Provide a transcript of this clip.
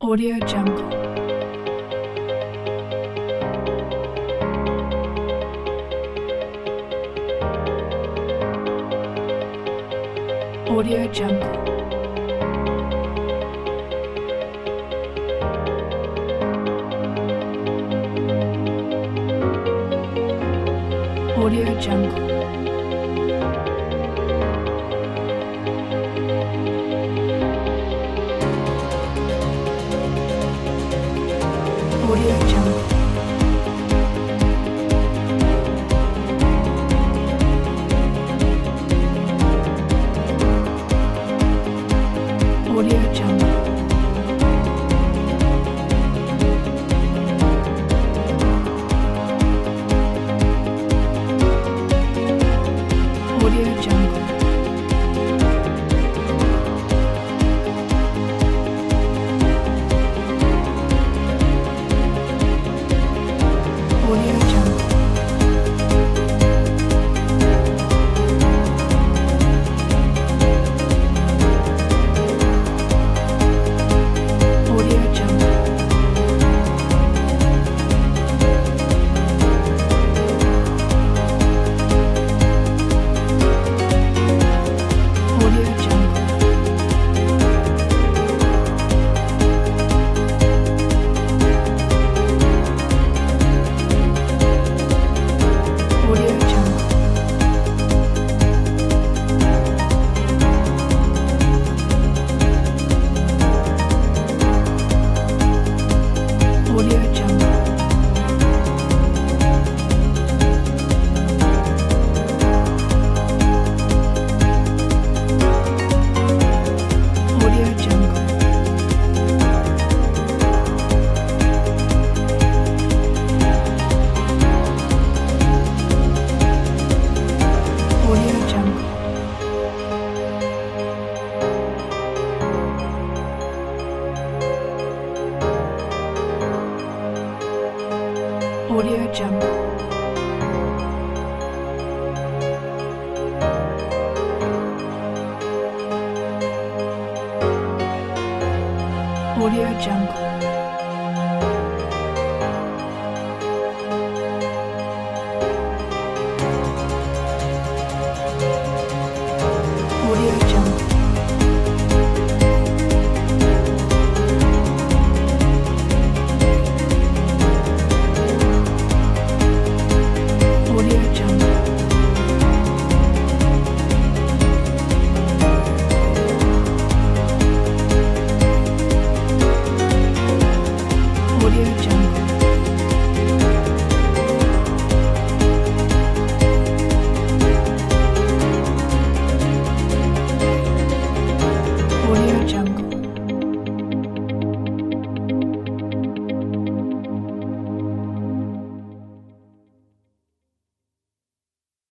Audio Jungle. Audio Jungle. Audio Jungle. Audio Jungle. Audio Jungle. Audio Jungle. Audio Jungle. Audio Jungle. Audio Jungle. Audio Jungle. Audio Jungle. Audio Jungle. Audio Jungle. Audio Jungle. Audio Jungle. Audio Jungle. Audio Jungle. Audio Jungle.